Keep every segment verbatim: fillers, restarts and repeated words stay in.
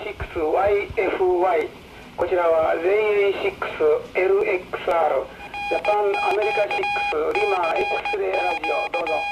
シックスワイエフワイ、 こちらは ゼットエーシックスエルエックスアール ジャパンアメリカシックスリマ X レイラジオ、どうぞ。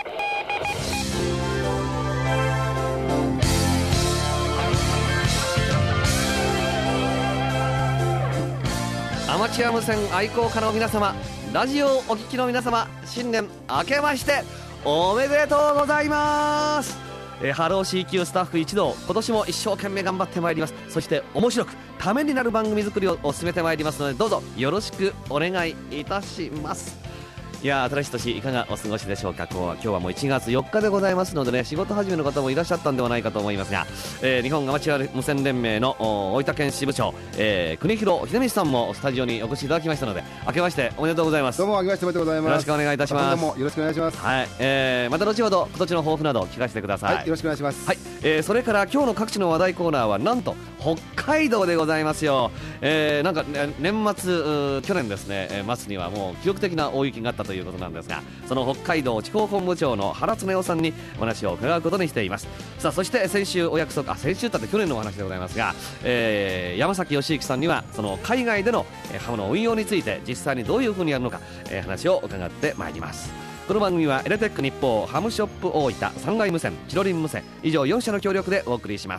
アマチュア無線愛好家の皆様、ラジオをお聞きの皆様、新年明けましておめでとうございます。えー、ハロー シーキュー スタッフ一同、今年も一生懸命頑張ってまいります。そして面白くためになる番組作りを進めてまいりますので、どうぞよろしくお願いいたします。いや新しい年いかがお過ごしでしょうか。こう今日はもういちがつよっかでございますのでね、仕事始めの方もいらっしゃったんではないかと思いますが、えー、日本アマチュア無線連盟の大分県支部長、えー、国広秀道さんもスタジオにお越しいただきましたので、明けましておめでとうございます。 どうも明けましておめでとうございます。 よろしくお願いいたします。 どうもよろしくお願いします。 はい、えー、また後ほど今年の抱負など聞かせてください。 はい、よろしくお願いします。 はい、えー、それから今日の各地の話題コーナーはなんと北海道でございますよ。えー、なんか、ね、年末去年ですね末にはもう記録的な大雪があったということなんですが、その北海道地方本部長の原恒夫さんにお話を伺うことにしています。さあそして先週お約束、あ先週だって去年のお話でございますが、えー、山崎義之さんにはその海外での、えー、ハムの運用について実際にどういうふうにやるのか、えー、話を伺ってまいります。この番組はエレテック日報、ハムショップ大分、三階無線、チロリン無線以上よん社の協力でお送りします。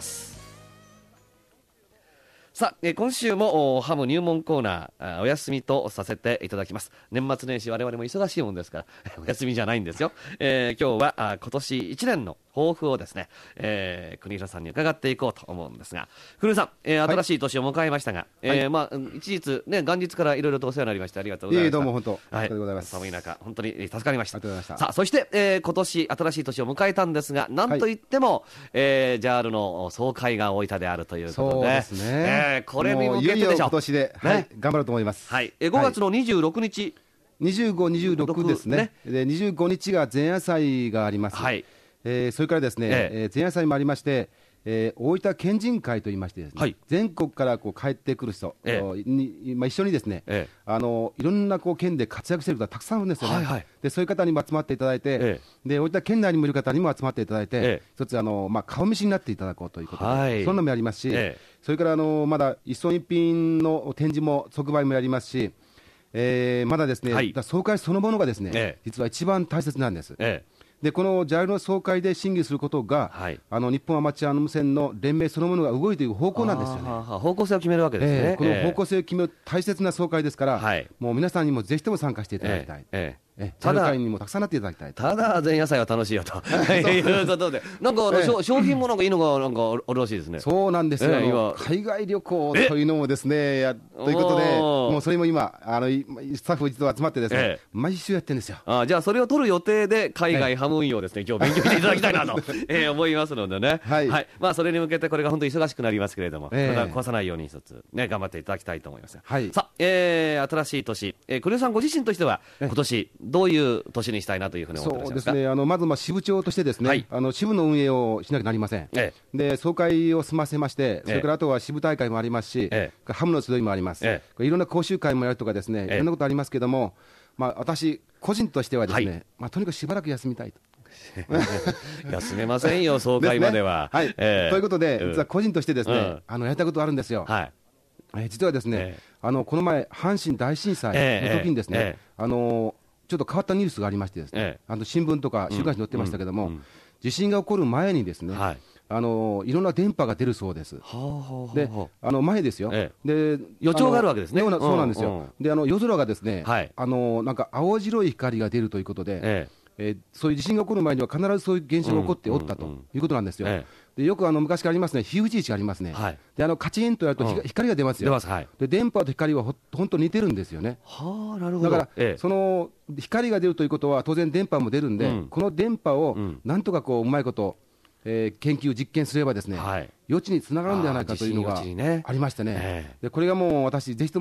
さあ、えー、今週もハム入門コーナーお休みとさせていただきます。年末年始我々も忙しいもんですからお休みじゃないんですよ。えー、今日はあ今年いちねんの抱負をですね、えー、国広さんに伺っていこうと思うんですが、国広さん、えー、新しい年を迎えましたが、はい、えーまあ、一日、ね、元日からいろいろとお世話になりましてありがとうございました。いえどうも本当、 はい、 ありがとうございます。 寒い中本当に助かりました。 ありがとうございました。 さあそして、えー、今年新しい年を迎えたんですが、なんといっても、はい、えー、ジャール の総会が大分であるということで、 そうですね、 えー、これに向けてでしょう。 いよいよ今年で、はいね、頑張ろうと思います。 はい、えー、ごがつのにじゅうろくにち、 にじゅうご、にじゅうろくですね。ねでにじゅうごにちが前夜祭があります。はい、えー、それからですね、えええー、前夜祭もありまして、えー、大分県人会といいましてですね、はい、全国からこう帰ってくる人、ええにまあ、一緒にですね、ええ、あのいろんなこう県で活躍している方がたくさんあるんですよね。はいはい、でそういう方にも集まっていただいて、ええ、で大分県内にもいる方にも集まっていただいて、ええ、一つあの、まあ、顔見知りになっていただこうということで、はい、そんなのもやりますし、ええ、それからあのまだ一層一品の展示も即売もやりますし、えー、まだですね、はい、総会そのものがですね、ええ、実は一番大切なんです。ええ、でこの ジャイアール の総会で審議することが、はい、あの日本アマチュア無線の連盟そのものが動いていく方向なんですよね。 方向性を決めるわけですね。 えー、この方向性を決める大切な総会ですから、えー、もう皆さんにもぜひとも参加していただきたい。えーえーえただ会にもたくさんなっていただきたい。 ただ前夜祭は楽しいよということで、なんかあの、ええ、商品もなんかいいのがなんかあるらしいですね。 そうなんですよ、えー、海外旅行というのもですねやということで、もうそれも今あのスタッフ一同集まってですね、ええ、毎週やってるんですよ。 あじゃあそれを取る予定で海外ハム運用ですね、今日勉強していただきたいなと、えー、思いますのでね、はいはい、まあ、それに向けてこれが本当に忙しくなりますけれども、えー、壊さないように一つ、ね、頑張っていただきたいと思います。はい、さあ、えー、新しい年、えー、国吉さんご自身としては今年どういう年にしたいなというふうに思ってらっしゃいますか。 そうですね、あのまずまあ支部長としてですね、はい、あの支部の運営をしなきゃなりません。ええ、で総会を済ませまして、それからあとは支部大会もありますし、ええ、ハムの集いもあります、ええ、いろんな講習会もやるとかですね、いろんなことありますけども、まあ、私個人としてはですね、はい、まあ、とにかくしばらく休みたいと休めませんよ総会までは、ね、はい、 えー、ということで、実は個人としてですね、うん、あのやりたいことあるんですよ。はい、えー、実はですね、えー、あのこの前阪神大震災の時にですね、えーえー、あのちょっと変わったニュースがありましてですね、ええ、あの新聞とか週刊誌に載ってましたけども、うんうん、地震が起こる前にですね、はい、あのいろんな電波が出るそうです。はあはあ、であの前ですよ、ええ、で予兆があるわけですね。 そうなんですよ、うんうん、であの夜空がですね、はい、あのなんか青白い光が出るということで、えええー、そういう地震が起こる前には必ずそういう現象が起こっておったということなんですよ。うんうんうん、でよくあの昔からありますね、火打ち石がありますね。はい、であのカチンとやると、うん、光が出ますよ。出ます、はい、で電波と光はほ本当に似てるんですよね。はあ、なるほど。だから、ええ、その光が出るということは当然電波も出るんで、うん、この電波をなんとかこううまいこと、えー、研究実験すればですね、はい、予知につながるんではないかというのがありましてね、ええ、でこれがもう私ぜひとも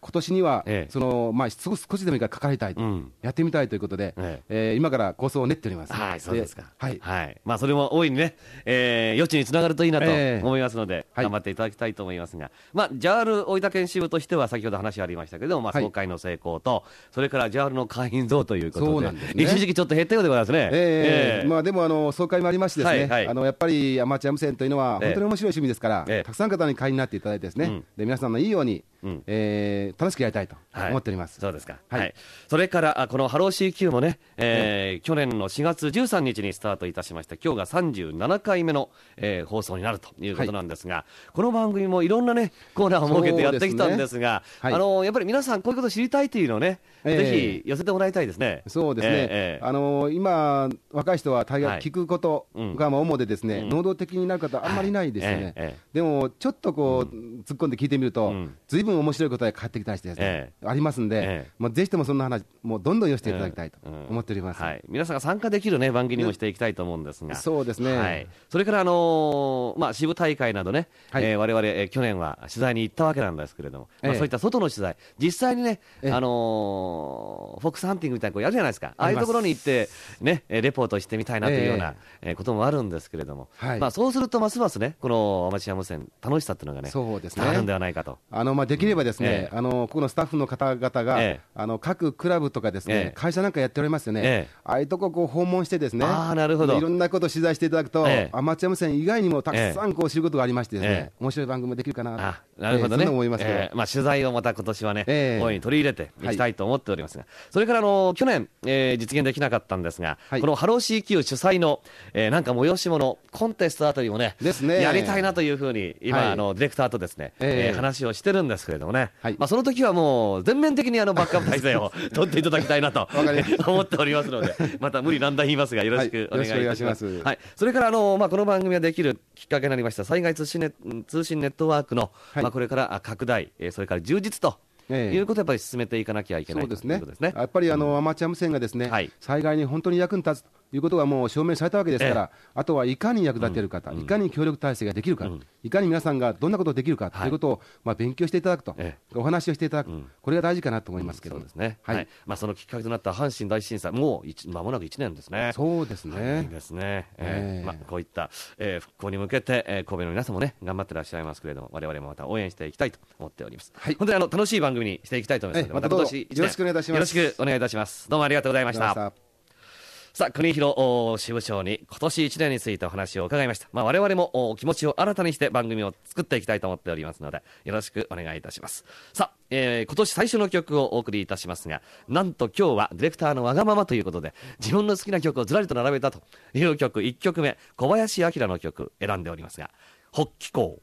今年には、ええそのまあ、少し少しでもいいからかかりたい、うん、やってみたいということで、えええー、今から構想を練っております。 はい、そうですか。はい、はい、まあ、それも大いにね、えー、余地につながるといいなと思いますので、えー、頑張っていただきたいと思いますが、はい、まあ、ジャール 大分県支部としては先ほど話ありましたけども、まあ、総会の成功と、はい、それからジャールの会員増ということで、そうなんですね、一時期ちょっと減ったようでございますね。 えーえーまあ、でもあの総会もありましてですね、はいはい、あのやっぱりアマチュア無線というのは本当に面白い趣味ですから、えー、たくさんの方に会員になっていただいてですね、うん、で皆さんのいいように、うんえー、楽しくやりたいと思っております。 はい、そうですか。はいはい、それからこのハロー シーキュー もね、えー、去年のしがつじゅうさんにちにスタートいたしました。今日がさんじゅうななかいめの、えー、放送になるということなんですが、はい、この番組もいろんなねコーナーを設けてやってきたんですが、す、ねはい、あのやっぱり皆さんこういうことを知りたいというのをね、えー、ぜひ寄せてもらいたいですね。 そうですね、えーえー、あの今若い人は大概聞くことがまあ主でですね、はいうん、能動的になる方あんまりいないですよね。はいえーえー、でもちょっとこう、うん、突っ込んで聞いてみると、うん、ずいぶん面白い答えが返ってきたりしてですね、えー、ありますんで、えー、もうぜひともそんな話もうどんどん寄せていただきたいと思っております。 はい、皆さんが参加できる、ね、番組にもしていきたいと思うんですが、 そうですね、 はい、それから、あのーまあ、支部大会などね、はいえー、我々、えー、去年は取材に行ったわけなんですけれども、えーまあ、そういった外の取材実際にね、えーあのー、フォックスハンティングみたいなこうやるじゃないですか。ああいうところに行って、ね、レポートしてみたいなというような、えー、こともあるんですけれども、はいまあ、そうするとますますねこのアマチュア無線楽しさっていうのがねそうですねあるんではないかと。 あの、まあ、できればですね、うんえー、あのここのスタッフの方々が、えー、あの各クラブとかですね、えー、会社なんかやっておりますよね、えー、ああいうとここう訪問してですねあなるほどいろんなことを取材していただくと、えー、アマチュア無線以外にもたくさんこう知ることがありましてですね、えー、面白い番組もできるかなとあなるほどね、えー、思いますけど、えーまあ、取材をまた今年はね、えー、大いに取り入れていきたいと思っておりますが、はい、それからあの去年、えー、実現できなかったんですが、はい、このハロー シーキュー 主催の、えー、なんか催し物コンテストあたりもねですねやりたいなというふうに今、はい、あのディレクターとですね、えーえー、話をしてるんですけれどもね、はいまあ、その時はもう全面的にあのバックアップ体制を取っていただきたいなと思っておりますのでまた無理難題言いますがよろしくお願いいたします。はい、はい、それからあの、まあ、この番組ができるきっかけになりました災害通信ネ通信ネットワークの、はいまあ、これから拡大、えー、それから充実とええ、いうことをやっぱり進めていかなきゃいけないということですね。やっぱりあの、うん、アマチュア無線がですね、はい、災害に本当に役に立つということがもう証明されたわけですから、ええ、あとはいかに役立てるか、うん、いかに協力体制ができるか、うん、いかに皆さんがどんなことができるかということを、まあ、勉強していただくと、ええ、お話をしていただく、うん、これが大事かなと思いますけど、うん、そうですね、はいはいまあ、そのきっかけとなった阪神大震災もう間もなくいちねんですね。 そうですね、 はい、いいですね、えーまあ、こういった、えー、復興に向けて、えー、神戸の皆さんもね頑張ってらっしゃいますけれども我々もまた応援していきたいと思っております、はい、本当にあの楽しい番組にしていきたいと思いますので、また今年よろしくお願いいたします。 よろしくお願いいたします。どうもありがとうございました。さあ国広支部長に今年いちねんについてお話を伺いました。まあ、我々も気持ちを新たにして番組を作っていきたいと思っておりますのでよろしくお願いいたします。さあ、えー、今年最初の曲をお送りいたしますがなんと今日はディレクターのわがままということで自分の好きな曲をずらりと並べたという曲いっきょくめ小林明の曲選んでおりますが北帰行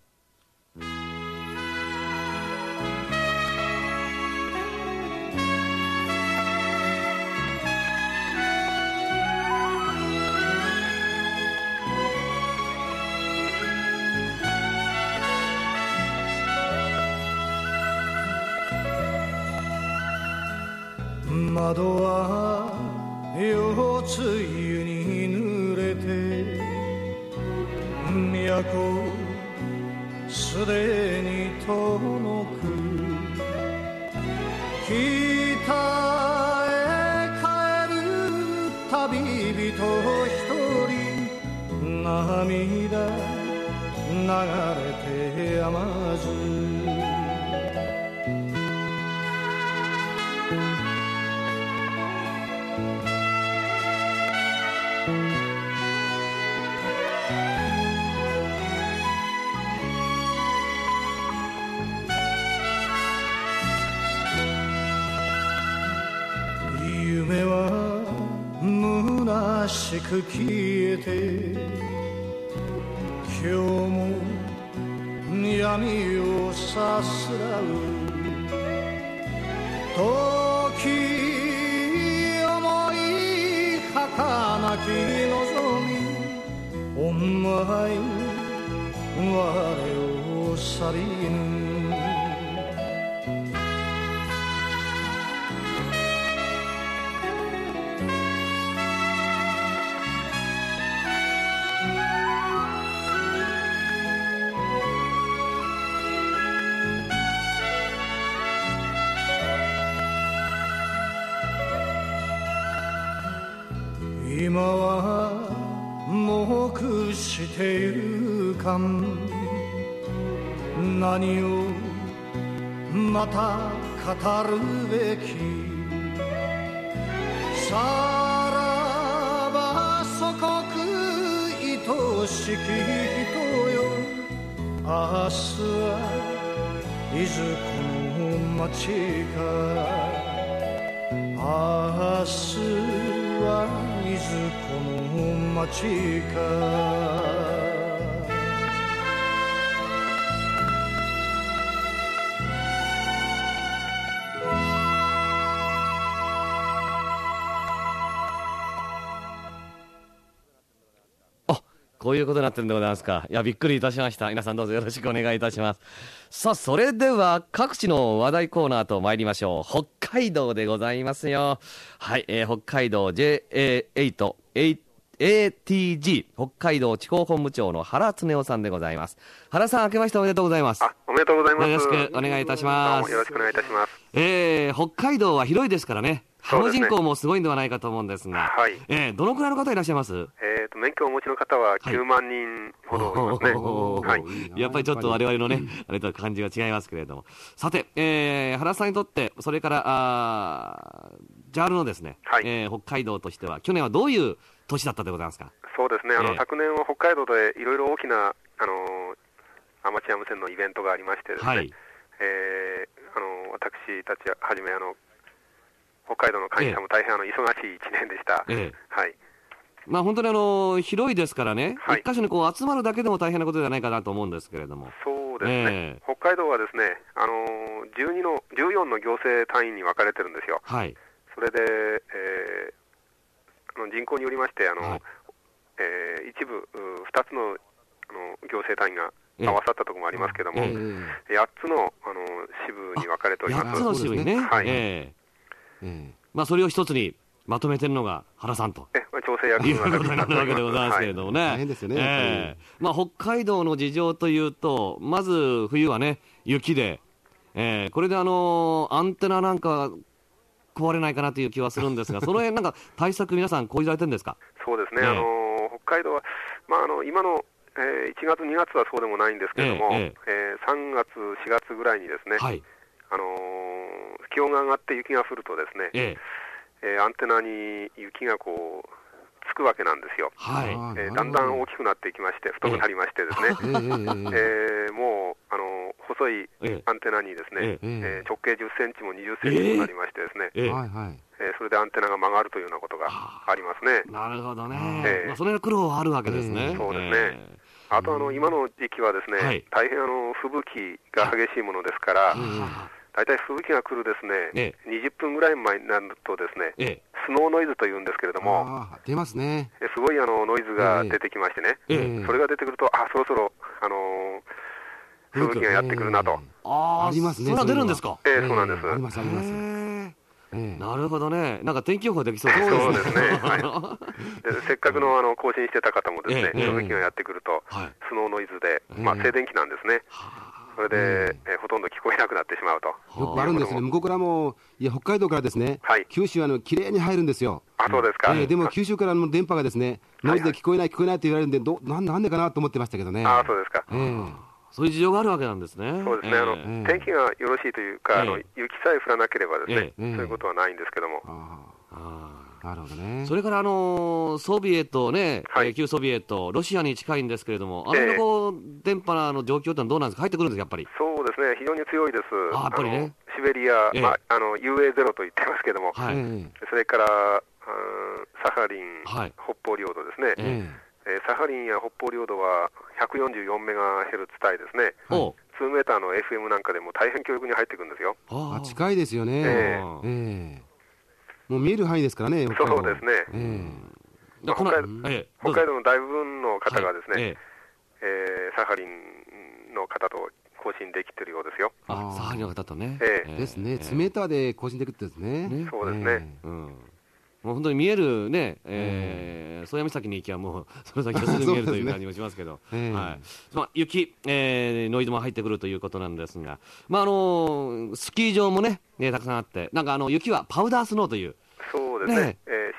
窓は夜露に濡れて都すでに遠く北へ帰る旅人一人涙流れてやまず夢は虚しく消えて今日も闇をさすらう時思い儚き望みお前我を去りぬ今は黙してゆかん何をまた語るべきさらば祖国愛しき人よ明日はいずこの街か明日はいずこの街かこういうことになってるんでございますか。いや、びっくりいたしました。皆さんどうぞよろしくお願いいたします。さあ、それでは各地の話題コーナーと参りましょう。北海道でございますよ。はい、えー、北海道 ジェイエーエイト エーティージー 北海道地方本部長の原恒夫さんでございます。原さん、明けましておめでとうございます。 あ、おめでとうございます。 よろしくお願いいたします。 よろしくお願いいたします。 えー、北海道は広いですからね。ハム人口もすごいんではないかと思うんですが、 はい、 えー、どのくらいの方いらっしゃいます？ えーと、免許をお持ちの方はきゅうまんにんほどいますね。はい、 やっぱりちょっと我々のね、あれとは感じが違いますけれども。さて、えー、原さんにとって、それから、あジャールのですね、はい、えー、北海道としては、去年はどういう年だったでございますか？ そうですね、あの、 えー、 昨年は北海道でいろいろ大きな、あのー、アマチュア無線のイベントがありましてですね、はい、えー、あの私たちはじめ、あの、北海道の会社も大変あの忙しいいちねんでした。ええ、はい。 まあ本当にあの広いですからね、 はい、 一箇所にこう集まるだけでも大変なことではないかなと思うんですけれども。 そうですね。えー、北海道はですね、あのじゅうにのじゅうよんの行政単位に分かれてるんですよ。はい。それで、えー、あの人口によりましてあの、はい、えー、一部ふたつのあの行政単位が合わさったところもありますけども、えー、やっつのあの支部に分かれております。 やっつの支部にね。はい。えーえー、まあそれを一つにまとめてるのが原さんとえ、まあ、調整役いうことになるわけでございますけれどもね、 はい、大変ですよね、 えーまあ、北海道の事情というとまず冬はね雪で、えー、これであのー、アンテナなんか壊れないかなという気はするんですがその辺なんか対策皆さん講じられてるんですか？ そうですね、えー、あのー、北海道は、まあ、あの今の、えー、いちがつにがつはそうでもないんですけれども、えーえーえー、さんがつしがつぐらいにですね、はい、あのー、気温が上がって雪が降るとですね、えーえー、アンテナに雪がこうつくわけなんですよ。はい、えー、だんだん大きくなっていきまして太くなりましてですね、えーえー、もうあの細いアンテナにですね、えーえー、直径じゅっセンチもにじゅっセンチもなりましてですね、えーえー、それでアンテナが曲がるというようなことがありますね。 なるほどね、えーまあ、それが苦労はあるわけですね。 そうですね、えー、あとあの今の時期はですね、はい、大変あの吹雪が激しいものですから、大体吹雪が来るですね、ええ、にじゅっぷんぐらい前になるとですね、ええ、スノーノイズというんですけれども、 あ出ますね、 すごいあのノイズが出てきましてね、ええ、それが出てくると、あそろそろ、あのー、吹雪がやってくるなと、ええ、 あありますね、それは出るんですか？ ええ、そうなんです、 ありますあります、 えー、なるほどね、なんか天気予報できそうですね。 そうですね、はい、でせっかくのあの更新してた方もですね、吹雪がやってくると、はい、スノーノイズで、まあ、静電気なんですね。それで、えー、ほとんど聞こえなくなってしまうと。 よくあるんですね、向こうからも、いや北海道からですね、はい、九州はあの綺麗に入るんですよ。 あ、そうですか。 えー、でも九州からの電波がですね、ノイズで聞こえない、聞こえないと言われるんで、どななんでかなと思ってましたけどね。 あ、そうですか。 えー、そういう事情があるわけなんですね。 そうですね、えー、あの、えー、天気がよろしいというか、えー、あの雪さえ降らなければですね、えー、そういうことはないんですけども。ああなるほどね、 それから、あのー、ソビエトね、はい、えー、旧ソビエト、ロシアに近いんですけれども、あのこう、えー、電波の状況ってのはどうなんですか、入ってくるんですか、やっぱり。 そうですね、非常に強いです。 あ、やっぱりね、 シベリア、えーまあ、あの ユーエーゼロ と言ってますけども、はい、それからサハリン、はい、北方領土ですね、えーえー、サハリンや北方領土はひゃくよんじゅうよんメガヘルツ帯ですね、はい、にメーターの エフエム なんかでも大変強力に入ってくるんですよ。 あ、近いですよね、えーえーもう見える範囲ですからね。 そうですね、えーまあ、北海道、えー、北海道の大部分の方がですね、はい、えーえー、サハリンの方と更新できてるようですよ。 あ、サハリンの方とね、 えー、ですね、いちメーターで更新できるってですね、ね、 そうですね、 えーうん、もう本当に見えるね、えー、宗谷岬に行きはもうその先がすぐ見えるという感じもしますけど、ね、はい、まあ、雪、えー、ノイズも入ってくるということなんですが、まああのー、スキー場もね、ねたくさんあって、なんかあの雪はパウダースノーという。 そうですね、ね、えー、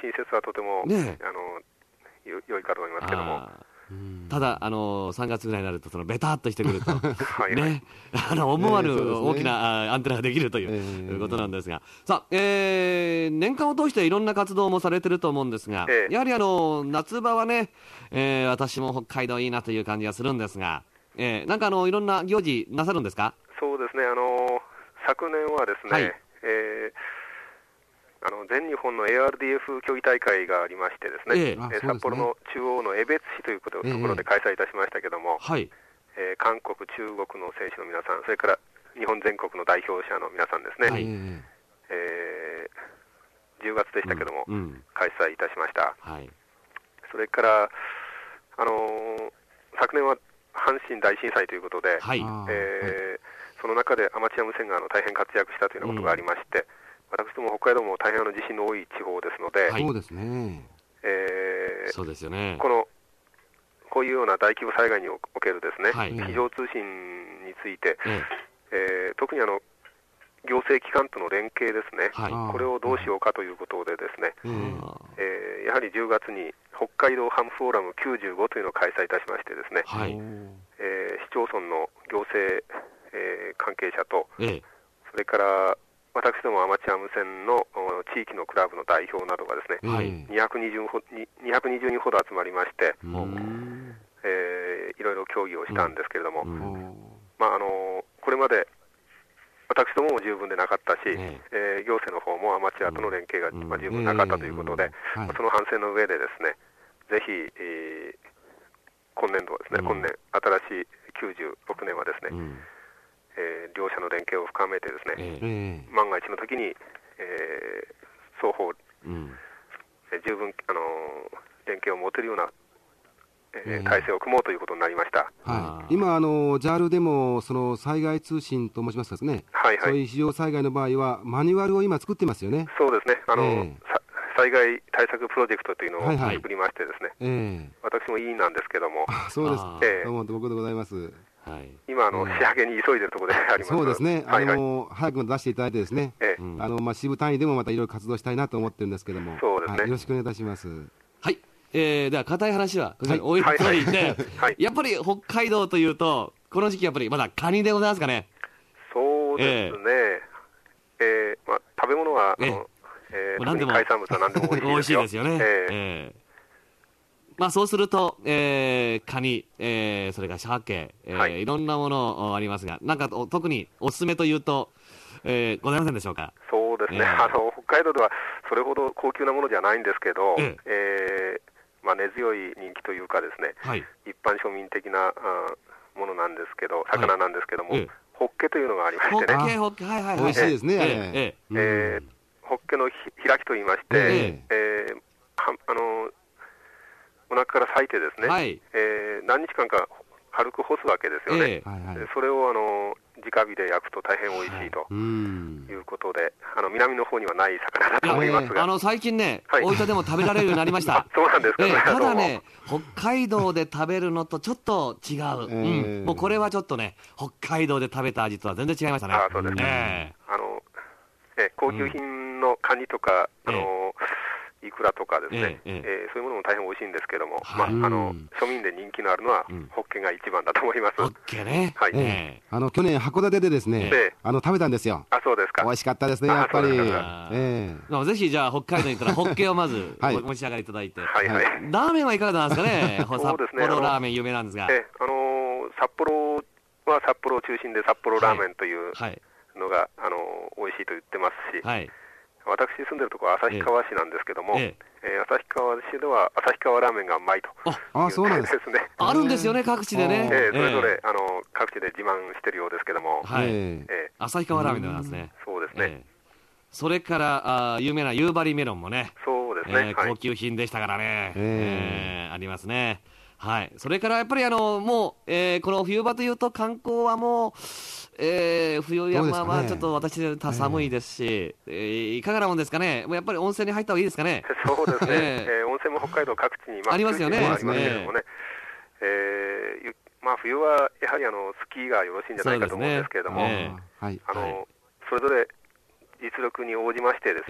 新雪はとても、ね、あのよ良いかと思いますけども。 ただ、あのさんがつぐらいになるとそのベタっとしてくるとね、あの思わぬ大きなアンテナができるということなんですが、さあ、えー、年間を通していろんな活動もされてると思うんですが、えー、やはりあの夏場はね、えー、私も北海道いいなという感じがするんですが、えー、なんかあのいろんな行事なさるんですか？ そうですね、あの昨年はですね、はい、えーあの全日本の エーアールディーエフ 競技大会がありましてですね、えー、札幌の中央の江別市ということ、えー、ところで開催いたしましたけども、はい、えー、韓国、中国の選手の皆さん、それから日本全国の代表者の皆さんですね、はい、えー、じゅうがつでしたけども、うんうん、開催いたしました。はい、それから、あのー、昨年は阪神大震災ということで、はい、えー、その中でアマチュア無線があの大変活躍したというようなことがありまして、うん、私ども北海道も大変あの地震の多い地方ですので、はい、そうですね、えー、そうですよね、このこういうような大規模災害におけるですね、はい、非常通信について、ええー、特にあの行政機関との連携ですね、はい、これをどうしようかということでですね、えー、やはりじゅうがつに北海道ハムフォーラムきゅうじゅうごというのを開催いたしましてですね、はい、えー、市町村の行政、えー、関係者と、ええ、それから私どもアマチュア無線の地域のクラブの代表などがですね、はい、にひゃくにじゅうにんほど集まりまして、えー、いろいろ協議をしたんですけれども、まあ、あのこれまで私どもも十分でなかったし、えー、行政の方もアマチュアとの連携が、まあ、十分なかったということで、はい、その反省の上でですね、ぜひ、えー、今年度ですね、うん、今年新しいきゅうじゅうろくねんはですね、うん、えー、両者の連携を深めてですね、えー、万が一の時に、えー、双方、うん、えー、十分、あのー、連携を持てるような、えー、体制を組もうということになりました。 はい、今あの ジャール でもその災害通信と申しますかですね、はいはい、そういう非常災害の場合はマニュアルを今作ってますよね。 そうですね、あの、えー、災害対策プロジェクトというのを作りましてですね、はいはい、えー、私も委員なんですけども、 そうです、えー、どうもご苦労でございます。 はい、今あの、仕上げに急いでいるところであります。 そうですね、あの、はいはい、早く出していただいてですね、ええ、あのまあ、支部単位でもまたいろいろ活動したいなと思ってるんですけども、そうですね、はい、よろしくお願いいたします。 はい、えー、では固い話は置いといて、やっぱり北海道というとこの時期やっぱりまだカニでございますかね。 そうですね、えーえーまあ、食べ物は、えーえー、何でも海産物は何でも美味しいですよ。 美味しいですよね、えーえーまあ、そうすると、えー、カニ、えー、それから鮭、えーはい、いろんなものありますが、なんか特におすすめというと、えー、ございませんでしょうか。 そうですね、えー、あの北海道ではそれほど高級なものじゃないんですけど、えーえーまあ、根強い人気というかですね、はい、一般庶民的なあものなんですけど、魚なんですけども、はい、えー、ホッケというのがありましてね、 ホッケ、ホッケ、はいはいはい、 美味しいですね、えーえーえー、ホッケの開きといいまして、えーえー、はあのお腹から裂いてですね、はい、えー、何日間か軽く干すわけですよね、えー、それをあの直火で焼くと大変美味しいということで、はい、あの南の方にはない魚だと思いますが、 あの最近ね、はい、大分でも食べられるようになりましたそうなんですか、ね、えー、 ただね、北海道で食べるのとちょっと違う、えーうん、もうこれはちょっとね、北海道で食べた味とは全然違いましたね。 あ、そうですね、えー、あのえー、高級品のカニとか、うん、あのイクラとかですね、えええー、そういうものも大変美味しいんですけども、はい、まあ、あの庶民で人気のあるのは、うん、ホッケが一番だと思います。 ホッケね、はい、えー、あの去年函館でですね、えー、あの食べたんですよ。 あ、そうですか。 美味しかったですね、やっぱり。 えー、ぜひじゃあ北海道に行ったらホッケをまずはい、お召し上がりいただいて、はいはい、ラーメンはいかがなんですかね。そうですね、札幌ラーメン有名なんですが、 えー、あのー、札幌は札幌を中心で札幌ラーメンというのが、はい、あのー、美味しいと言ってますし、はい、私住んでるところは旭川市なんですけども、えええー、旭川市では旭川ラーメンがうまいというああ、そうなんですね。あるんですよね、各地でね、 えー、それぞれ、えー、あの各地で自慢してるようですけども、はい、 えー、旭川ラーメンでございますね。 そうですね、えー、 それからあ有名な夕張メロンもね、 そうですね、 えー、高級品でしたからね、えーえー、ありますね。はい、それからやっぱりあのもう、えー、この冬場というと観光はもう、えー、冬山はちょっと私で寒いですし、えー、いかがなもんですかね。もうやっぱり温泉に入った方がいいですかね。 そうですね、えーえー、温泉も北海道各地に、まあ、 ありますよね。 ありますけれどもね、えーまあ、冬はやはりあのスキーがよろしいんじゃないかと思うんですけれども、それぞれ実力に応じましてですね、えー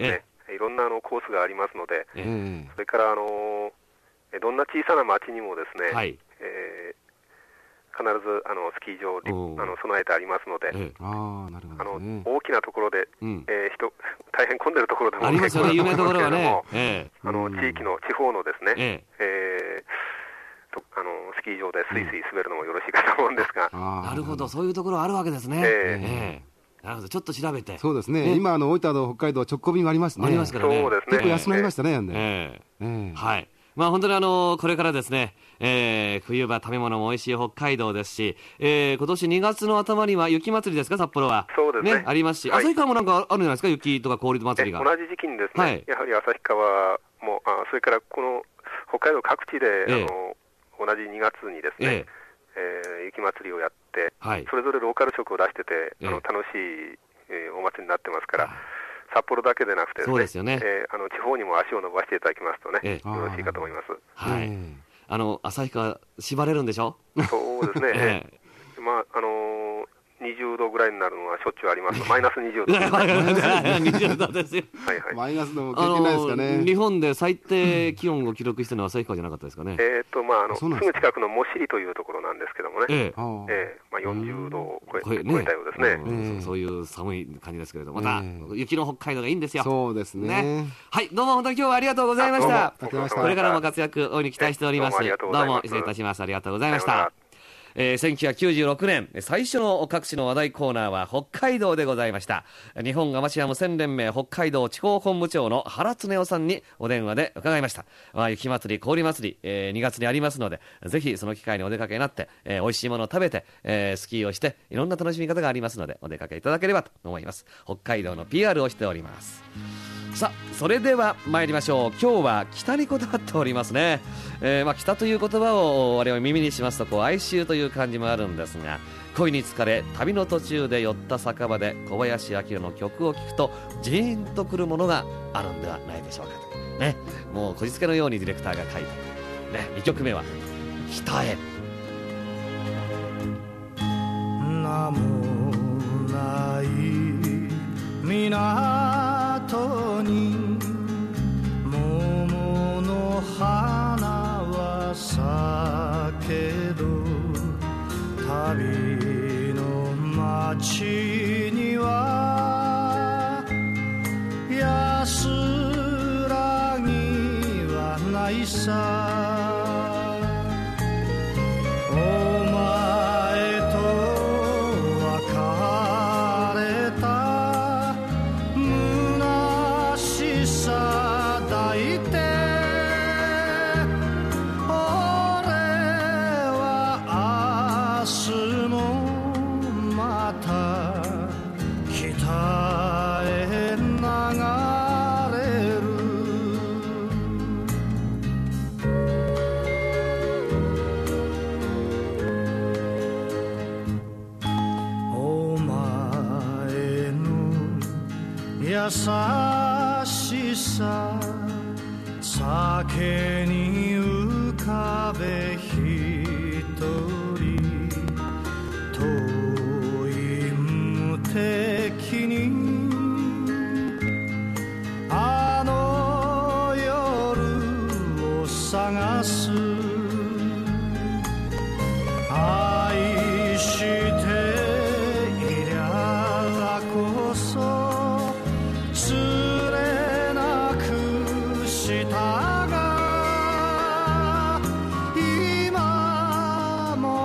いろんなあのコースがありますので、 えー、 それからあのどんな小さな町にもですね、はい、えー、必ずあのスキー場あの備えてありますので、えー、あなるほどね、あの大きなところで、うん、えー、人大変混んでるところでもありますよね、有名なところはね、 えー、あの地域の地方のですね、えーえー、とあのスキー場でスイスイ滑るのもよろしいかと思うんですが、 うん、なるほど、そういうところあるわけですね。えーえーなるほど、ちょっと調べて。 そうですね、ね、今あの大分と北海道直行便がありますね。 ありますからね。 そうですね、 結構安くなりましたね、えーえーえー、はい。まあ本当にあのこれからですね、えー、冬場食べ物も美味しい北海道ですし、えー、今年にがつの頭には雪まつりですか、札幌は。 そうですね、 ねありますし、はい、旭川もなんかあるんじゃないですか、雪とか氷まつりが。 同じ時期にですね、はい、やはり旭川もあ、それからこの北海道各地で、えー、あの同じにがつにですね、えーえー、雪まつりをやって、はい、それぞれローカル色を出してて、えー、あの楽しいえー、お祭りになってますから、札幌だけでなくてですね、そうですよね、えー、あの地方にも足を伸ばしていただきますとね、えー、よろしいかと思います。 はい、あの旭川縛れるんでしょ。 そうですね、えー、まああのーにじゅうどぐらいになるのはしょっちゅうあります。マイナスにじゅうどにじゅうどですよ。 はいはい、マイナスのも経験ないですかね。 日本で最低気温を記録したのは旭川じゃなかったですかね。 えっとまああのすぐ近くのもしりというところなんですけどもね、えーえーまあ、よんじゅうどを超え、超えたようですね、 うん、そういう寒い感じですけれども、また雪の北海道がいいんですよ。 そうです ね, ねはい、どうも本当に今日はありがとうございました。これからも活躍大いに期待しております。どうも失礼いたします。ありがとうございました。えー、せんきゅうひゃくきゅうじゅうろくねん最初の各地の話題コーナーは北海道でございました。日本アマチュア無線連盟北海道地方本部長の原恒夫さんにお電話で伺いました。まあ、雪まつり氷まつり、えー、にがつにありますので、ぜひその機会にお出かけになって、えー、美味しいものを食べて、えー、スキーをしていろんな楽しみ方がありますのでお出かけいただければと思います。北海道の ピーアール をしております。さあそれでは参りましょう。今日は北にこだわっておりますね。えーまあ、北という言葉を我々耳にしますとこう哀愁という感じもあるんですが、恋に疲れ旅の途中で寄った酒場で小林明の曲を聴くとジーンとくるものがあるんではないでしょうかと、ね、もうこじつけのようにディレクターが書いた、ね、にきょくめは北へ。 名もない港に桃の花は咲けど、旅の街には安らぎはないさ。優しさ酒に浮かべ一人遠い無敵にあの夜を探す。愛していりゃこそ釣れなくしたが今も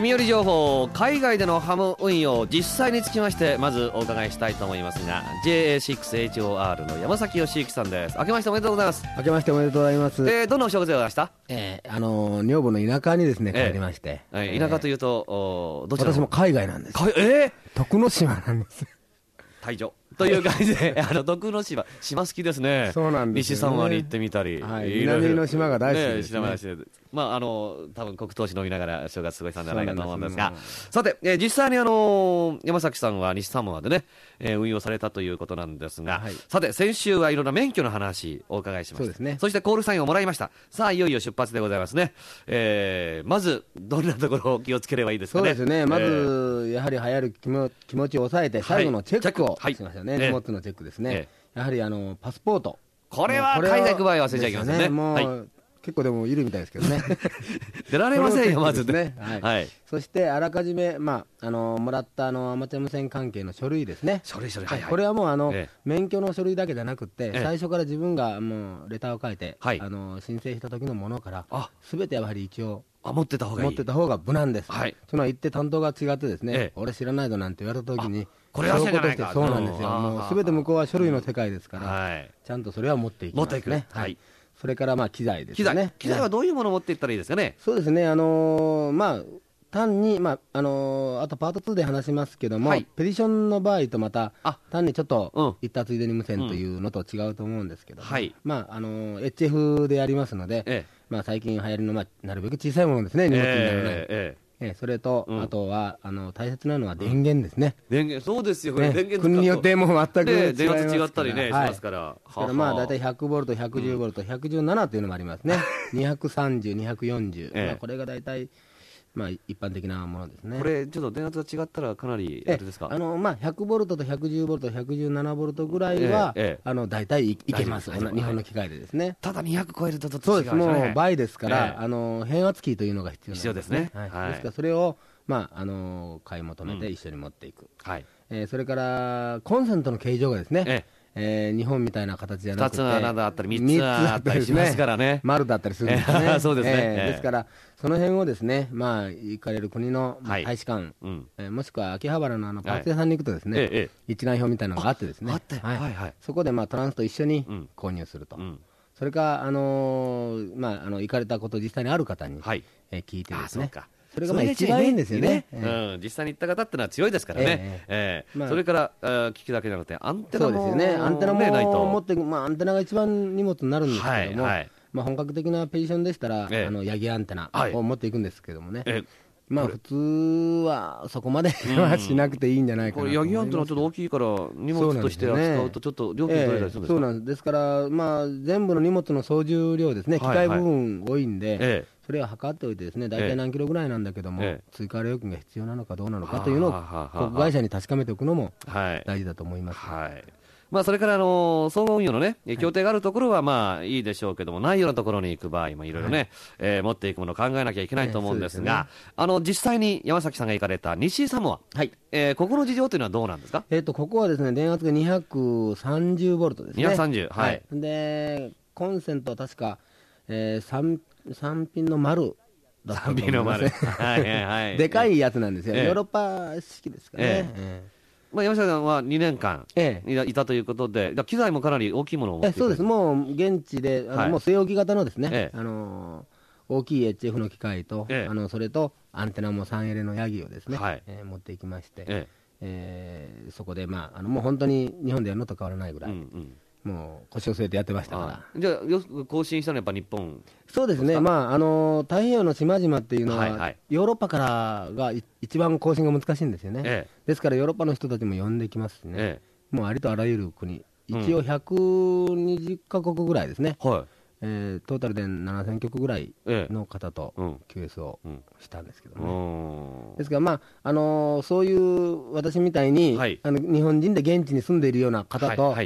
耳寄り情報、海外でのハム運用実際につきましてまずお伺いしたいと思いますが、 ジェイエーシックスエイチオーアール の山崎義之さんです。明けましておめでとうございます。 明けましておめでとうございます。 えー、どんなお食事を出した？ えー、あのー、女房の田舎にですね、帰りまして、 えーえー、田舎というと、おどちら？ 私も海外なんです。 えー、 徳之島なんです。 大丈という感じであの徳之島、島好きですね。 そうなんですよね。 西三割行ってみたり、 はい、南の島が大好きですね。 ね、まああの多分黒糖酒飲みながら正月過ごしたんじゃないかと思うんですが、さて、えー、実際にあの山崎さんは西サモアでね、えー、運用されたということなんですが、はい、さて先週はいろんな免許の話をお伺いしました。そうですね。そしてコールサインをもらいました。さあいよいよ出発でございますね。えー、まずどんなところを気をつければいいですかね。 そうですね。まず、えー、やはり流行る気も気持ちを抑えて最後のチェックをしましたね。はい、荷物のチェックですね。えー、やはりあのパスポート。 これは海外行く場合は忘れちゃいけませんね。 もう、はい、結構でもいるみたいですけどね。 出られませんよまずね。 はいはい、そしてあらかじめ、まあ、あのもらったあのアマチュア無線関係の書類ですね。 書類書類、はいはい、 これはもうあの、ええ、免許の書類だけじゃなくて、ええ、最初から自分がもうレターを書いて、はい、あの申請した時のものからすべてやはり一応あ持ってた方がいい、 持ってた方が無難です。はい、その言って担当が違ってですね、ええ、俺知らないぞなんて言われた時にこれはそうじゃないか。 そうなんですよ。もうすべて向こうは書類の世界ですから、はい、ちゃんとそれは持っていきますね。持っていく、はい、それからまあ機材ですね。機材、 機材はどういうものを持っていったらいいですかね。 そうですね、あのー、まあ単に、まああのー、あとパートツーで話しますけども、はい、ペディションの場合とまた単にちょっと行ったついでに無線というのと違うと思うんですけども、うん、まああのー、エイチエフ でやりますので、ええ、まあ、最近流行りの、まあ、なるべく小さいものですね、荷物にならない、ええええ、それと、うん、あとはあの大切なのは電源ですね。 電源、そうですよ、ね、電源国によっても全く違いますから、 電圧違ったりね、はい、しますから、はだからまあ大体ひゃくボルト、ひゃくじゅうボルト、ひゃくじゅうななというのもありますね。にひゃくさんじゅう、にひゃくよんじゅう、ええ、まあ、これが大体まあ、一般的なものですね。 これちょっと電圧が違ったらかなりあれですか。 あの、まあ、ひゃくボルトとひゃくじゅうボルト、ひゃくじゅうななボルトぐらいは、ええええ、あの大体いけます。日本の機械でですね。 ただにひゃく超えるとちょっと違う、ね、 そうです。もう倍ですから、ええ、あの変圧キーというのが必要なんですね。 必要ですね。 はいはい、ですからそれをまああの買い求めて一緒に持っていく。うん、はい。えー、それからコンセントの形状がですね。えええー、日本みたいな形じゃなくてふたつ穴だったりみっつあったりしますからね。 丸だったりするんですね。 そうですね、 えー、ですからその辺をですね、まあ行かれる国の大使館、はい、うん、えー、もしくは秋葉原のあのパーツ屋さんに行くとですね、はい、一覧表みたいなのがあってですね、はいはいはい、そこでまあトランスと一緒に購入すると、うんうん、それかあのー、まああの行かれたこと実際にある方に、はい、えー、聞いてですね。それがまあ一番いいんですよね。 うん、実際に行った方ってのは強いですからね。えええーまあ、それからあ機器だけじゃなくてアンテナも、 そうですよね。アンテナも持って、まあアンテナが一番荷物になるんですけども、はいはい、まあ本格的なペディションでしたら、ええ、あのヤギアンテナを持っていくんですけどもね。ええ、まあ普通はそこまではしなくていいんじゃないかなと思います。 ヤギアンテナはちょっと大きいから荷物として扱うとちょっと料金取れたりするんですか。 そうなんです。ですからまあ全部の荷物の総重量ですね。機械部分多いんで。はいはい、ええ、それを測っておいてですね、大体何キロぐらいなんだけども、ええ、追加料金が必要なのかどうなのかというのを航空会社に確かめておくのも大事だと思います。はいはい、 まあ、それからあの総合運用のね協定があるところはまあいいでしょうけども、ないようなところに行く場合もいろいろね、はい、えー、持っていくものを考えなきゃいけないと思うんですが、えーね、あの実際に山崎さんが行かれた西サモア、はい、えー、ここの事情というのはどうなんですか。 えーとここはですね電圧がにひゃくさんじゅうボルトですね。 にひゃくさんじゅう、はい、はい、 でコンセントは確か、えー、3, 3ピンの丸だったと思います。はいはいはい、でかいやつなんですよ、ええ、ヨーロッパ式ですかね。ええ、 まあ、山下さんはにねんかんいたということで、機材もかなり大きいものを持っている。 そうです、もう現地であの、はい、もう据え置き型のですね、ええ、あの大きい エイチエフ の機械と、ええ、あのそれとアンテナもさんエルのヤギをですね、はい、えー、持っていきまして、えええー、そこで、まあ、あのもう本当に日本でやるのと変わらないぐらい、うんうん、もう腰を据えてやってましたから。 じゃあよく更新したのはやっぱ日本。 そうですね、まあ、あの太平洋の島々っていうのは、はいはい、ヨーロッパからが一番更新が難しいんですよね。ええ、ですからヨーロッパの人たちも呼んできますしね、ええ、もうありとあらゆる国、一応ひゃくにじゅっかこくぐらいですね、はい、えー、トータルでななせんきょくぐらいの方と キューエス をしたんですけどね、うん、ですから、まああのー、そういう私みたいに、はい、あの日本人で現地に住んでいるような方と、はいはい、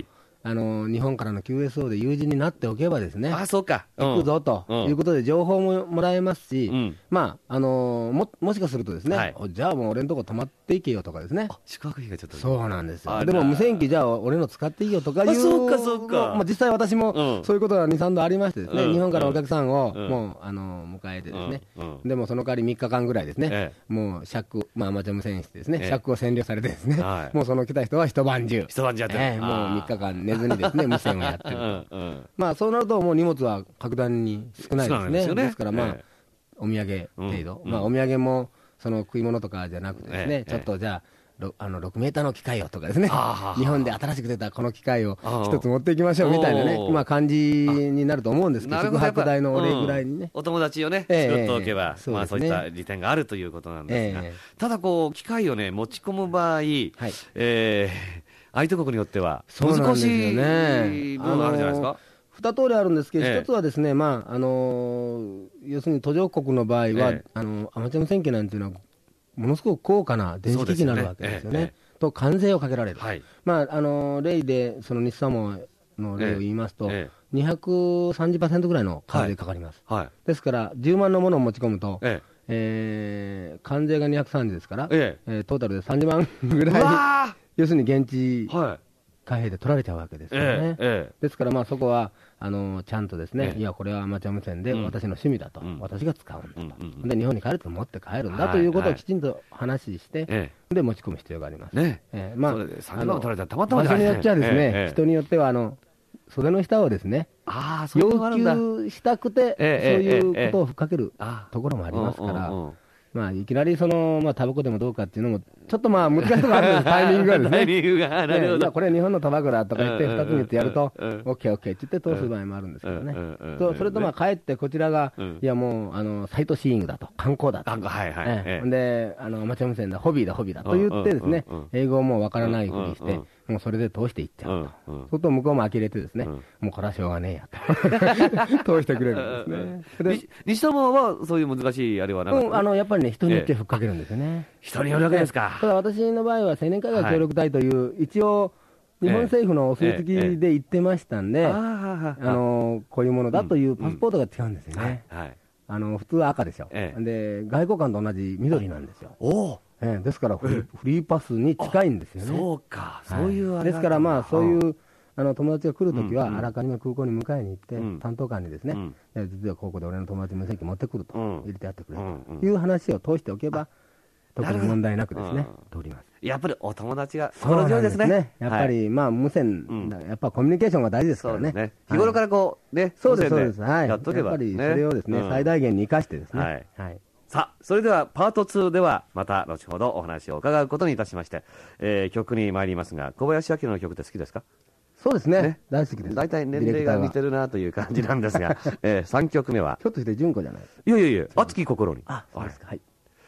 あの日本からの キューエスオー で友人になっておけばですね、 あ、そうか、 うん、行くぞということで情報ももらえますし、うん、まああのー、ももしかするとですね、はい、じゃあもう俺のとこ泊まっていけよとかですね、 宿泊費がちょっと、 そうなんですよ。でも無線機じゃあ俺の使っていいよとかいう、 そうかそうか、 まあ、実際私もそういうことがに、さんどありましてですね、うん、日本からお客さんをもう、あのー、迎えてですね、うんうん、でもその代わりみっかかんぐらいですね、ええ、もう尺、まあ、アマチュア無線してですね、ええ、尺を占領されてですね、はい、もうその来た人は一晩中一晩中やってる、 ええ、もうみっかかん寝ずにですね無線をやってると、うんうん、まあそうなるともう荷物は格段に少ないですね。ですよね。ですからまあ、ええ、お土産程度、うん、まあお土産もその食い物とかじゃなくてですね、ええ、ちょっとじゃああのろくメーターの機械をとかですね、日本で新しく出たこの機械を一つ持っていきましょうみたいなね、まあ感じになると思うんですけど、宿泊代のお礼ぐらいにね、 うん、お友達をね、ええ、作っておけば、ええ、まあそういった利点があるということなんですが、ええ、ただこう機械をね持ち込む場合、はい、えー、相手国によっては難しい部分があるじゃないですか。 二通りあるんですけど、ええ、一つはですね、まああのー、要するに途上国の場合は、ええ、あのアマチュア無線機なんていうのはものすごく高価な電子機器になるわけですよね。ええ、と関税をかけられる、はい、まああのー、例でその日産モの例を言いますと、ええ、にひゃくさんじゅっパーセント ぐらいの関税かかります、はいはい、ですからじゅうまんのものを持ち込むと、えええー、関税がにひゃくさんじゅうですから、えええー、トータルでさんじゅうまんぐらい要するに現地、はい、貨幣で取られちゃうわけですよね、ええ、ですからまあそこはあのちゃんとですね、ええ、いやこれはアマチュア無線で私の趣味だと、うん、私が使うんだと、うんうん、で日本に帰ると持って帰るんだ、はい、ということをきちんと話して、ええ、で持ち込む必要があります、ね、ええ、まあさんじゅうまん取られたらたまたま場所によっちゃですね、ええ、人によってはあの袖の下をですね、あ要求したくて、ええ、そういうことをふっかけるところもありますから、まあ、いきなりその、まあ、タバコでもどうかっていうのも、ちょっとまあ難しいところあるんです、タイミングがですね。 タイミングが、なるほど。 ね、これ日本のタバコだとか言って、二つみっつやると、オッケーオッケーって言って通す場合もあるんですけどね。とそれとまあ、かえってこちらが、いやもう、あの、サイトシーイングだと、観光だと。はいはい。で、あの、アマチュア無線だ、ホビーだ、ホビーだと言ってですね、英語もわからないふうにして、もうそれで通していっちゃうと。そうすると向こうも呆れてですね、もうこれはしょうがねえやと。通してくれるんですね。 西様はそういう難しいあれはなかった？ うん、あの、やっぱりね、人によってふっかけるんですよね。 人によるわけですか。 ただ私の場合は青年海外協力隊という、一応日本政府のお墨付きで行ってましたんで、あのこういうものだというパスポートが違うんですよね。あの普通は赤でしょ、で外交官と同じ緑なんですよ。おえですからフリー、フリーパスに近いんですよね。 そうか、そういうあれですからまあそういうあの友達が来るときはあらかじめ空港に迎えに行って、担当官にですね、実はここで俺の友達無線機持ってくると入れてやってくれという話を通しておけば特に問題なくですね、通ります。 やっぱりお友達が心強いですね。 やっぱりまあ無線、やっぱコミュニケーションが大事ですからね。 日頃からこうね、 そうですそうです。はい。やっぱりそれをですね、最大限に生かしてですね。はい。 さあ、それではパートツーではまた後ほどお話を伺うことにいたしまして、えー、曲に参りますが、小林明の曲って好きですか？ そうですね。ね、大好きです。 大体年齢が似てるなという感じなんですが、えー、さんきょくめはひょっとして純子じゃない？ いやいやいや、熱き心に。 あ、そうですか。はい。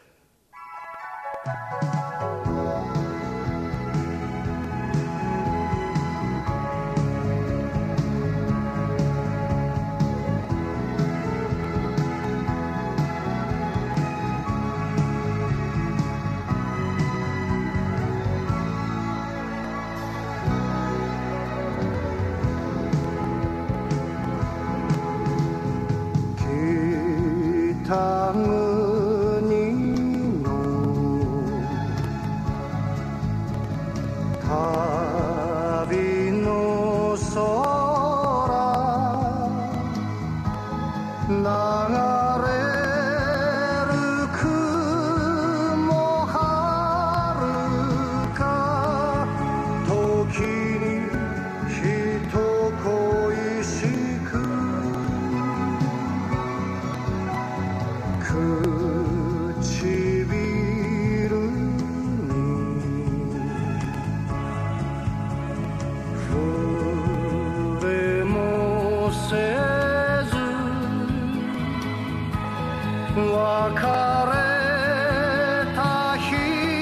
北国の旅の空流れる雲はるか時に人恋しく唇に触れもせず別れた人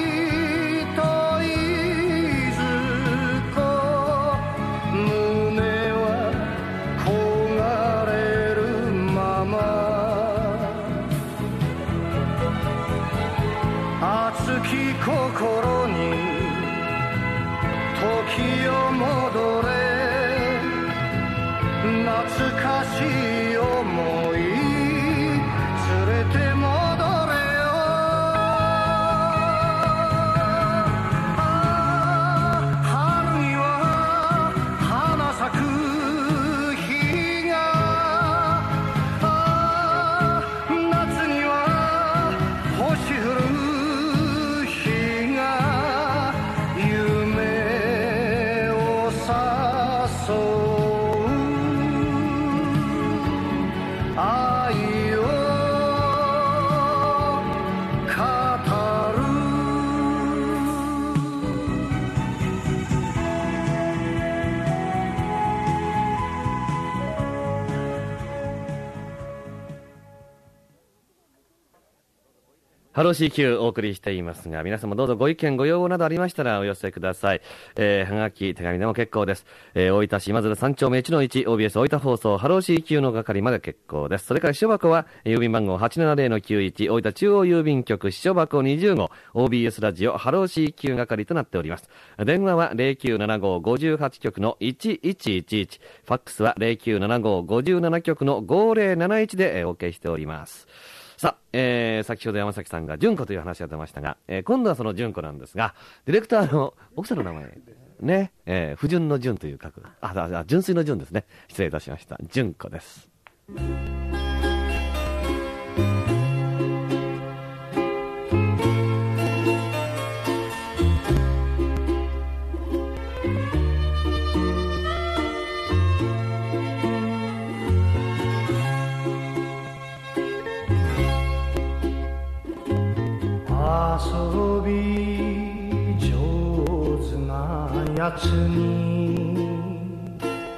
いずこ胸は焦がれるまま熱き心に時を戻れ懐かしい思い連れて戻れよ。ああ春には花咲く日が、ああ夏には星降る日が夢を誘う愛を語る。 ハロー シーキュー お送りしていますが、皆様どうぞご意見ご要望などありましたらお寄せください。えー、はがき手紙でも結構です。えー、大分市今鶴さん丁目いちのいち オービーエス 大分放送ハロー シーキュー の係まで結構です。それから支所箱は郵便番号 はちななぜろのきゅういち 大分中央郵便局支所箱にじゅうご オービーエス ラジオハロー シーキュー 係となっております。電話は ゼロきゅうななご ごじゅうはち 局のいちいちいちいち、ファックスは ゼロきゅうななご ごじゅうなな 局のごぜろなないちでお受けしております。さあ、えー、先ほど山崎さんが純子という話が出ましたが、えー、今度はその純子なんですが、ディレクターの奥さんの名前ね、えー、不純の純という書く、あ、あ、純粋の純ですね。失礼いたしました。純子です。 遊び上手なやつに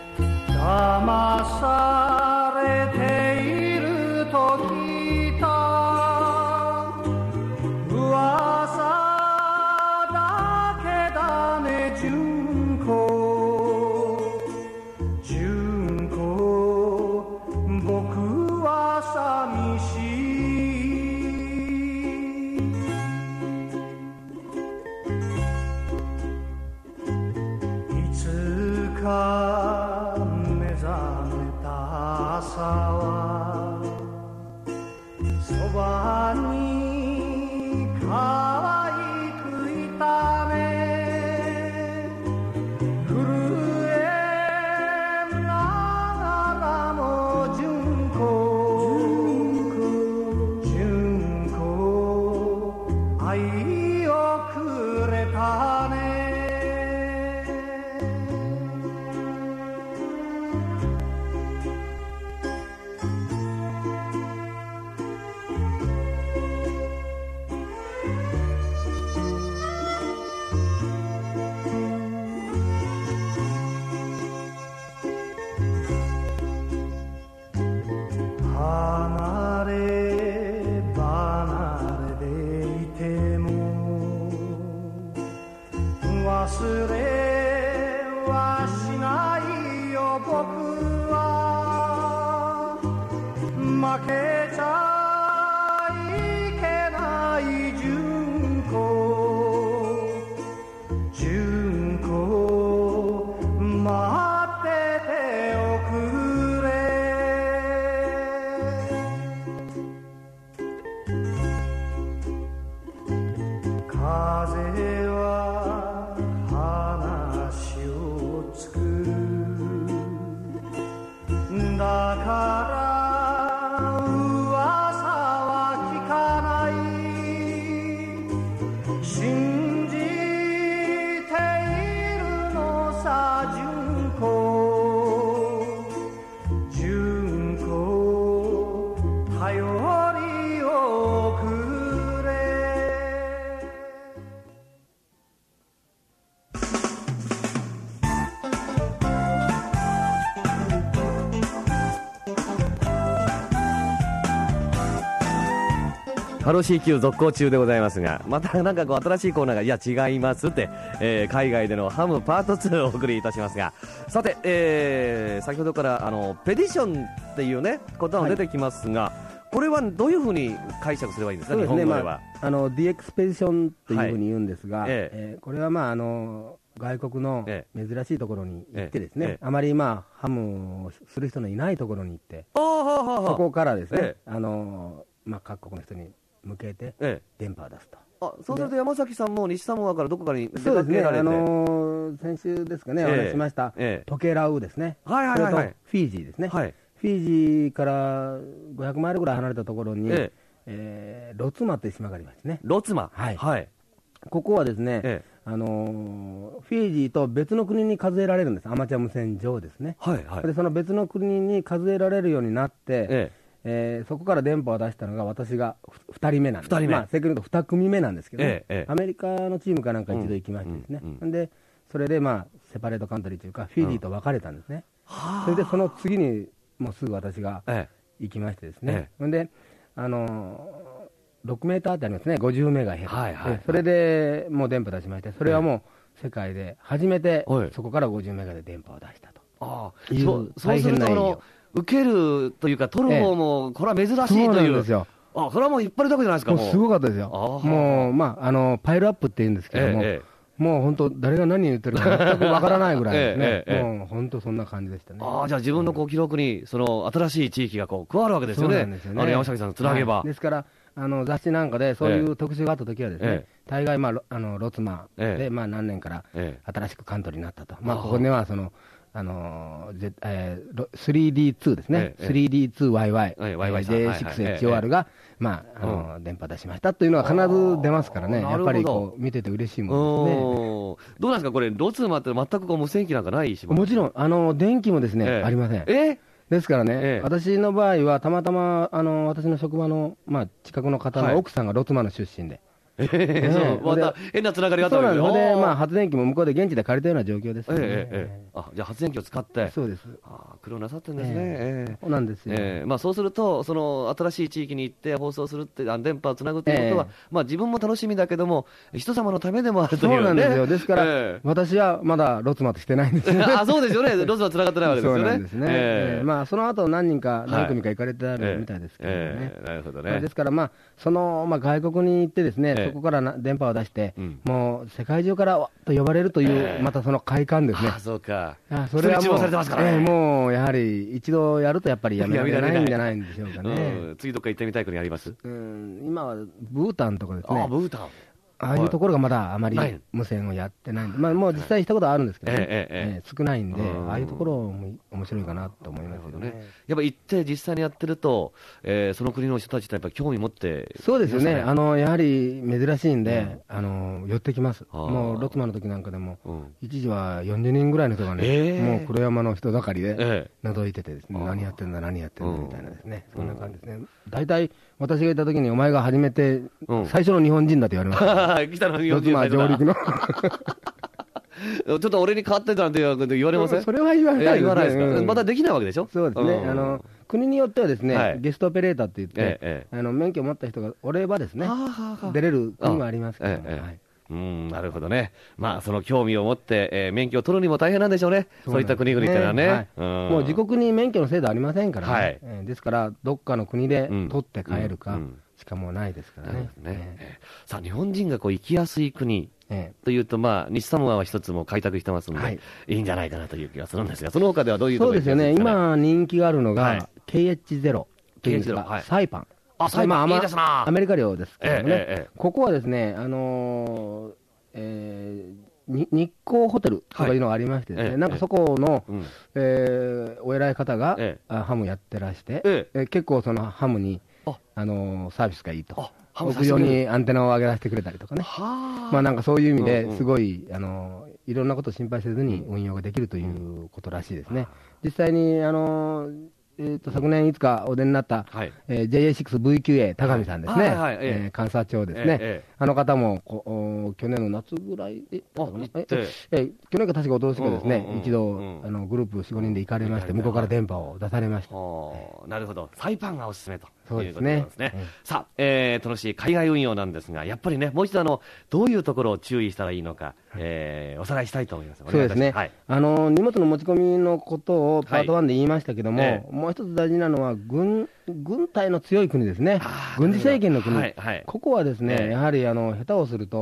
騙されていると聞いた。噂だけだね純子、純子僕は寂しい。目覚めた朝はそばに可愛くいたね。震えながらも純子、純子愛をくれたね。忘れはしないよ僕は。負けちゃいけない純子、純子待ってておくれ。風は話をつく、だから噂は聞かない。信じているのさ純子、純子頼りをくれ。 ハロー シーキュー 続行中でございますが、またなんかこう新しいコーナーがいや違いますって、えー、海外でのハムパートツーをお送りいたしますが、さて、えー、先ほどからあのペディションっていうね言葉も出てきますが、はい、これはどういうふうに解釈すればいいんですか。そうですね、日本語では、 まあ、あの ディーエクス ペディションというふうに言うんですが、はい、えー、これはまああの外国の珍しいところに行ってですね、ええええ、あまりまあハムをする人のいないところに行って、そこからですね、ええ、あのまあ、各国の人に向けて電波を出すと。 あ、そうすると山崎さんも西サモアからどこかに出かけられて、 そうですね、あのー、先週ですかね、お話ししました、ええ、トケラウですね、 はいはいはいはい、 それとフィージーですね、はい、フィージーからごひゃくマイルぐらい離れたところに、えええー、ロツマという島がありますね。 ロツマ、 はいはい、ここはですね、ええ、あのー、フィージーと別の国に数えられるんです、アマチュア無線上ですね、はいはい、でその別の国に数えられるようになって、えええー、そこから電波を出したのが私がふたりめなんです、まあ、正確に言うとに組目なんですけど、ね、ええ、アメリカのチームかなんか一度行きましてですね、うんうんうん、でそれで、まあ、セパレートカントリーというかフィージーと分かれたんですね、うん、それでその次にもうすぐ私が行きましてですね、ええ、で、あのー、ろくメーターってありますね、ごじゅうメガヘルツ、はいはいはい、それでもう電波出しまして、それはもう世界で初めてそこからごじゅうメガで電波を出したと。 ああ、そうそうすると受けるというか、取る方も、これは珍しいという、そうなんですよ。あ、それはもう引っ張りだけじゃないですか、 もうすごかったですよ、もう、まあ、あのパイルアップっていうんですけども、ええ、もう本当、誰が何言ってるか全くわからないぐらいですね、ええええ、もう本当、そんな感じでしたね。 あ、じゃあ、自分のこう記録に、その新しい地域がこう加わるわけですよね、そうなんですよね、あの山崎さんとつなげば。 はい、ですからあの雑誌なんかでそういう特集があったときはですね、ええ、大概、まあ、あのロツマで、ええ、まあ、何年から新しくカントリーになったと、ええ、まあ、ここにはそのあのーえー、スリーディーツー ですね、ええ、スリーディーツーワイワイ、ジェイシックスエイチオーアール が、まああのーうん、電波出しましたというのは必ず出ますからね、やっぱりこう見てて嬉しいものですね。 どうなんですか、これ、ロツマって全くこう無線機なんかないし、 もちろん、あの電気もですね、ええ、ありません。えですからね、ええ、私の場合は、たまたまあの私の職場の、まあ、近くの方の奥さんがロツマの出身で。 ええ、そうまた変なつながりがあったわけですよ。で、まあ、発電機も向こうで現地で借りたような状況ですね。ええええ、あ、じゃあ発電機を使って、 そうです。 あ、苦労なさってるんですね。ええ、 そうなんですよ。 ええ、まあ、そうすると、その新しい地域に行って放送するって、電波をつなぐということは、ええ、まあ、自分も楽しみだけども、人様のためでもあるという、ね、 そうなんですよ。ですから、ええ、私はまだロツマとしてないんですよね。 あ、そうですよね。ロツマつながってないわけですよね。 そうなんですね。ええ、まあ、その後何人か、何組か行かれてあるみたいですけどね。ええええ、なるほどね。まあ、ですから、まあ、その、まあ、外国に行ってですね、ええ、そこから電波を出して、うん、もう世界中からわっと呼ばれるという、えー、またその快感ですね。 あ、そうか。 あ、それはもう、えー、もうやはり一度やるとやっぱりやめられないんじゃないんでしょうかね。 うん、次どっか行ってみたい国あります？ うん、今はブータンとかですね。 あ、ブータン。 ああいうところがまだあまり無線をやってないんで、まあ、もう実際したことはあるんですけど、ね、ええええ、少ないんで、ああいうところも面白いかなと思いますよね。 やっぱ行って実際にやってると、えー、その国の人たちってやっぱ興味持って、 そうですよね、あのやはり珍しいんで、うん、あの寄ってきます。もうロツマの時なんかでも、うん、一時はよんじゅうにんぐらいの人がね、えー、もう黒山の人だかりで覗いててですね、えー、何やってんだ何やってんだみたいなですね、うん、そんな感じですね。大体私がいた時にお前が初めて最初の日本人だと言われました。 来たの日本人だ。 上陸のちょっと俺に変わってたなんて言われません？ それは言わないです、ね、 言わないですか、うん、またできないわけでしょ。 そうですね、うん、あの国によってはですね、はい、ゲストオペレーターって言って、ええ、あの免許を持った人がおればですね、はあはあ、出れる国もありますけど、ね、ええ、はい、 うん、なるほどね。まあその興味を持って、えー、免許を取るにも大変なんでしょうね。そう、ね、いった国々っていうのはね、はい、うん、 もう自国に免許の制度ありませんからね、はい、えー、ですからどっかの国で取って帰るかしかもうないですからね。 うんうん、ね、えー、さあ日本人がこう行きやすい国ええ、というと、まあ、西サモアは一つも開拓してますので、はい、いいんじゃないかなという気がするんですが、その他ではどういうところですかね。 そうですよね、今人気があるのが、はい、ケーエイチゼロ というのが、サイパン。 あ、サイパン、まあ、いいですな。 アメリカ領ですけどね、ええええ、ここはですね、あのーえー、日光ホテルとかいうのがありましてですね、はい、なんかそこの、えええー、お偉い方が、ええ、ハムやってらして、ええ、結構そのハムに、あ、あのー、サービスがいいと。屋上にアンテナを上げらせてくれたりとかね、まあなんかそういう意味ですごい、うんうん、あのいろんなことを心配せずに運用ができるということらしいですね。実際にあのえー、と昨年いつかお出になった、はい、えー、ジェイエーシックスブイキューエー 高見さんですね、はいはい、えー、監察庁ですね、えー、あの方もこ去年の夏ぐらいえあええ去年か確かおととしかですね、うんうんうん、一度、うん、あのグループよん、ごにんで行かれまして、向こうから電波を出されました。 なるほど、サイパンがおすすめということですね。うん、さあ、えー、楽しい海外運用なんですが、やっぱりね、もう一度あのどういうところを注意したらいいのか、えー、おさらいしたいと思います。 そうですね、はい、あの荷物の持ち込みのことをパートワンで言いましたけども、はい、もう一つ大事なのは軍軍隊の強い国ですね、軍事政権の国、はいはい、ここはですね、えー、やはりあの下手をすると、うん、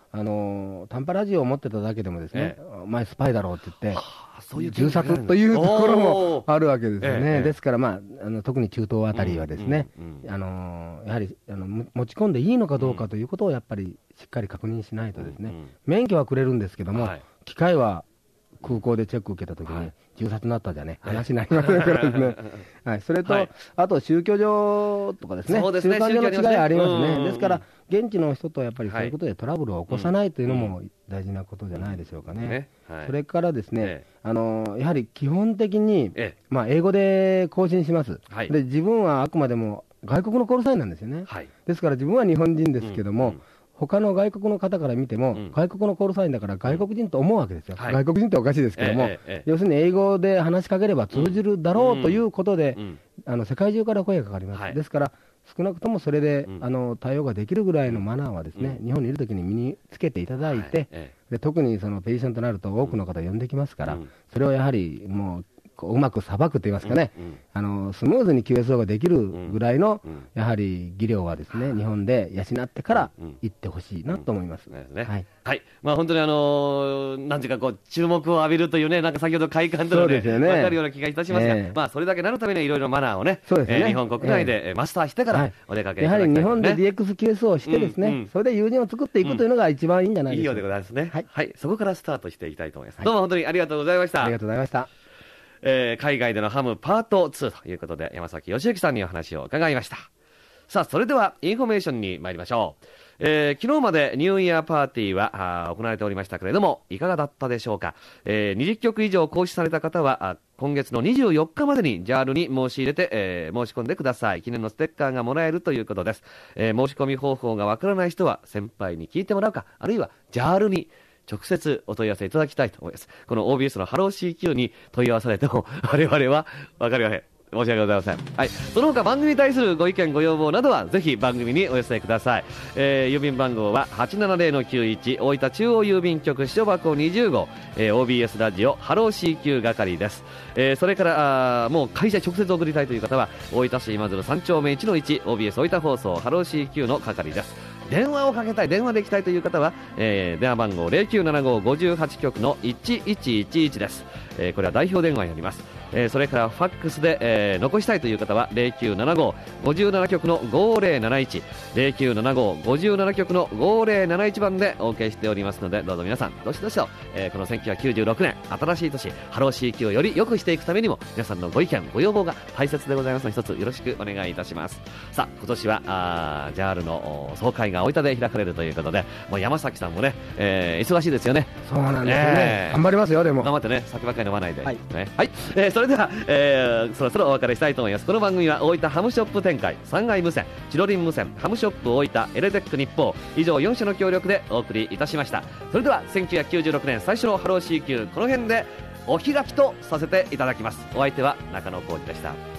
あの短波ラジオを持ってただけでもですね、ええ、お前スパイだろうって言って、そういう銃殺というところもあるわけですよね。ですから、まあ、あの特に中東あたりはですね、うんうんうん、あのやはりあの持ち込んでいいのかどうかということをやっぱりしっかり確認しないとですね、うんうん、免許はくれるんですけども、はい、機械は空港でチェック受けたときに、はい、銃殺になったじゃね、話になりませんからですね、はい、それと、はい、あと宗教上とかですね、宗教上の違いありますね、ですから、現地の人とやっぱりそういうことでトラブルを起こさないというのも大事なことじゃないでしょうかね。それからですね、あのやはり基本的に、まあ、英語で更新します、はい、で自分はあくまでも外国のコールサインなんですよね、はい、ですから自分は日本人ですけども、うんうん、他の外国の方から見ても、うん、外国のコールサインだから外国人と思うわけですよ、はい、外国人っておかしいですけども、ええええ、要するに英語で話しかければ通じるだろうということで、うんうん、あの世界中から声がかかります、はい、ですから少なくともそれで、うん、あの対応ができるぐらいのマナーはですね、うん、日本にいるときに身につけていただいて、はいええ、で特にそのペディションとなると多くの方呼んできますから、うん、それをやはりもううまくさばくといいますかね、うんうん、あのスムーズに キューエスオー ができるぐらいの、うんうん、やはり技量はですね、日本で養ってから行ってほしいなと思います。 本当にあのー、なんていうかこう注目を浴びるというね、なんか先ほど快感というので分かるような気がいたしますが、えーまあ、それだけなるためにはいろいろマナーをね、そうですね、えー、日本国内でマスターしてからお出かけいただきたい、ね、 やはり日本で ディーエックス キューエスオー をしてですね、うんうん、それで友人を作っていくというのが一番いいんじゃないでしょうか、うん、いいようでございますね、はいはい、そこからスタートしていきたいと思います、はい、どうも本当にありがとうございました。 ありがとうございました。えー、海外でのハムパートツーということで山崎義之さんにお話を伺いました。さあそれではインフォメーションに参りましょう。えー、昨日までニューイヤーパーティーは行われておりましたけれどもいかがだったでしょうか。えー、にじゅっきょく以上行使された方は今月のにじゅうよっかまでに ジャール に申し入れて、えー、申し込んでください。記念のステッカーがもらえるということです。えー、申し込み方法がわからない人は先輩に聞いてもらうか、あるいは ジャール に直接お問い合わせいただきたいと思います。この オービーエス のハロー シーキュー に問い合わされても我々は分かりません。申し訳ございません。はい。その他番組に対するご意見ご要望などはぜひ番組にお寄せください。えー、郵便番号は はちななぜろのきゅういち 大分中央郵便局支所箱にじゅうご、えー、オービーエス ラジオハロー シーキュー 係です。えー、それからあもう会社直接送りたいという方は大分市今鶴さん丁目 いちのいち オービーエス 大分放送ハロー シーキュー の係です。電話をかけたい、電話で行きたいという方は、えー、電話番号 ゼロきゅうななご ごじゅうはち 局のいちいちいちいちです。えー、これは代表電話になります。えー、それからファックスで、えー、残したいという方はゼロきゅうななご ごじゅうなな 局のごぜろなないち ゼロきゅうななご ごじゅうなな 局のごぜろなないち番でお受けしておりますので、どうぞ皆さんどしどしと、えー、このせんきゅうひゃくきゅうじゅうろくねん新しい年ハロー シーキュー をより良くしていくためにも皆さんのご意見ご要望が大切でございますので一つよろしくお願いいたします。さあ今年はあ ジャール の総会が大分で開かれるということで、もう山崎さんもね、えー、忙しいですよね。 そうなんですよね、えー、頑張りますよ。でも頑張ってね、酒ばっかり飲まないで、はいねはいえー、それでは、えーそろそろお別れしたいと思います。この番組は大分ハムショップ展開、三階無線、チロリン無線、ハムショップ大分、エレテック日報以上よん社の協力でお送りいたしました。それではせんきゅうひゃくきゅうじゅうろくねん最初のハロー シーキュー この辺でお開きとさせていただきます。お相手は中野浩二でした。